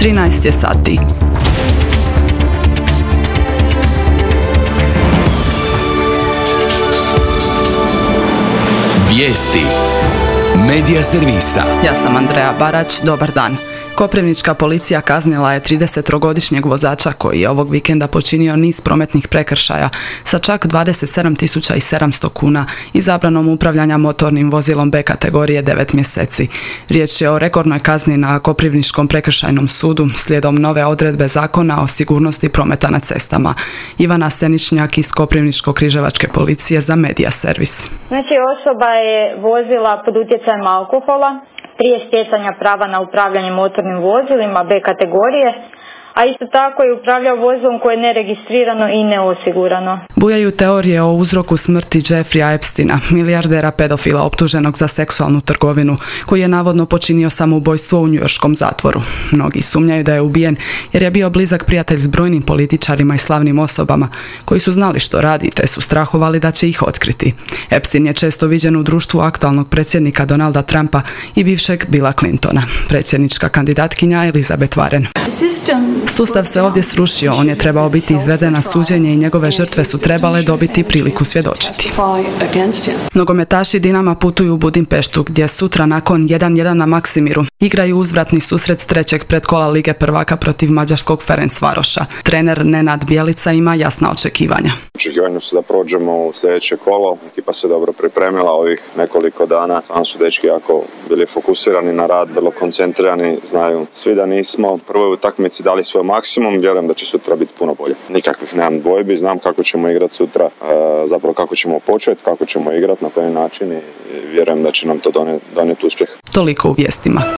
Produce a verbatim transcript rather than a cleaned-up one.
trinaest je sati. Vijesti Medija servisa. Ja sam Andreja Barać, dobar dan. Koprivnička policija kaznila je tridesettrogodišnjeg vozača koji je ovog vikenda počinio niz prometnih prekršaja sa čak dvadeset sedam tisuća sedamsto kuna i zabranom upravljanja motornim vozilom B kategorije devet mjeseci. Riječ je o rekordnoj kazni na Koprivničkom prekršajnom sudu slijedom nove odredbe Zakona o sigurnosti prometa na cestama. Ivana Seničnjak iz Koprivničko-križevačke policije za Medija servis. Znači, osoba je vozila pod utjecajem alkohola prije stjecanja prava na upravljanje motornim vozilima B kategorije, a isto tako je upravljao vozilom koje je neregistrirano i neosigurano. Bujaju teorije o uzroku smrti Jeffreya Epsteina, milijardera pedofila optuženog za seksualnu trgovinu, koji je navodno počinio samoubojstvo u njujorškom zatvoru. Mnogi sumnjaju da je ubijen jer je bio blizak prijatelj s brojnim političarima i slavnim osobama, koji su znali što radi te su strahovali da će ih otkriti. Epstein je često viđen u društvu aktualnog predsjednika Donalda Trumpa i bivšeg Billa Clintona. Predsjednička kandidatkinja Elizabeth Warren. Sustav se ovdje srušio, on je trebao biti izveden na suđenje i njegove žrtve su trebale dobiti priliku svjedočiti. Nogometaši Dinama putuju u Budimpeštu, gdje sutra nakon jedan jedan na Maksimiru igraju uzvratni susret s trećeg pretkola Lige prvaka protiv mađarskog Ferencvaroša. Trener Nenad Bjelica ima jasna očekivanja. Očekivanja su da prođemo u sljedeće kolo. Ekipa se dobro pripremila ovih nekoliko dana. Tamo su dečki jako bili fokusirani na rad, vrlo koncentrirani, znaju svi da nismo prvoj utakmici dali svoj maksimum, vjerujem da će sutra biti puno bolje. Nikakvih nemam dvojbi, znam kako ćemo igrati sutra, zapravo kako ćemo početi, kako ćemo igrati, na koji način i vjerujem da će nam to donijeti uspjeh. Toliko u vijestima.